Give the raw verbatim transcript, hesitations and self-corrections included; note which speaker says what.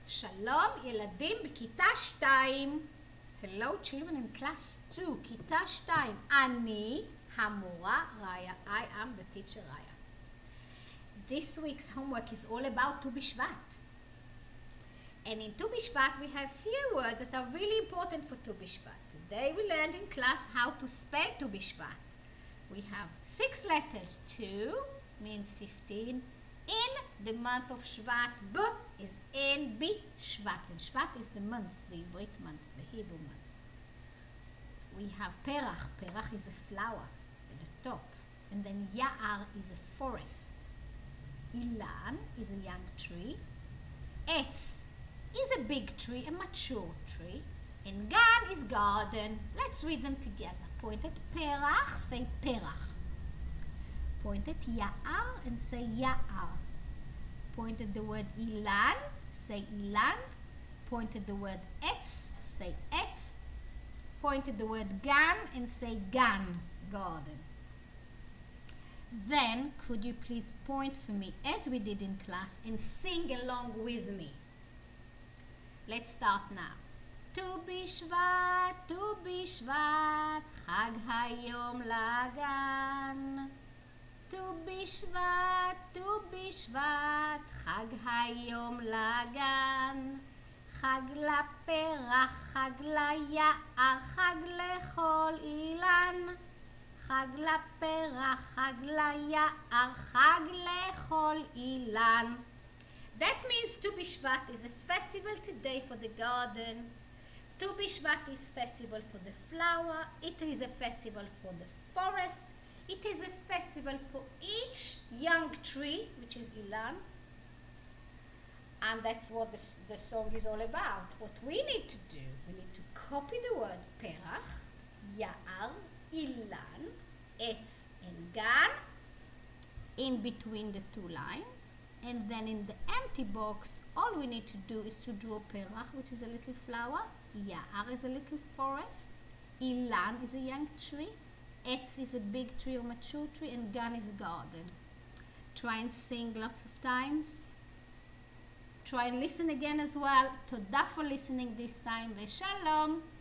Speaker 1: שלום ילדים בכיתה שתיים. Hello children in class two, כיתה שתיים. אני המורה ראיה. I am the teacher ראיה. This week's homework is all about ט"ו בשבט. And in ט"ו בשבט we have few words that are really important for ט"ו בשבט. Today we learned in class how to spell ט"ו בשבט. We have six letters. two means fifteen. In the month of Shvat, B is in B, Shvat. And Shvat is the month, the Ivrit month, the Hebrew month. We have Perach. Perach is a flower at the top. And then Ya'ar is a forest. Ilan is a young tree. Etz is a big tree, a mature tree. And Gan is garden. Let's read them together. Point at Perach, say Perach. Point at Ya'ar and say Ya'ar. Point at the word Ilan, say Ilan. Point at the word Etz, say Etz. Point at the word Gan and say Gan, garden. Then, could you please point for me, as we did in class, and sing along with me. Let's start now. ט"ו בשבט, ט"ו בשבט, חג היום לגן. ט"ו בשבט, ט"ו בשבט, חג היום לגן. חג לפרח, חג ליער, חג לכל אילן. חג לפרח, חג ליער, חג לכל אילן. That means ט"ו בשבט is a festival today for the garden. ט"ו בשבט is festival for the flower. It is a festival for the forest. It is a festival for each young tree, which is Ilan. And that's what the, the song is all about. What we need to do, we need to copy the word Perach, Ya'ar, Ilan, Etz, and Gan in between the two lines. And then in the empty box, all we need to do is to draw Perach, which is a little flower. Ya'ar is a little forest. Ilan is a young tree. Etz is a big tree or mature tree. And Gan is a garden. Try and sing lots of times. Try and listen again as well. תודה for listening this time. ושלום.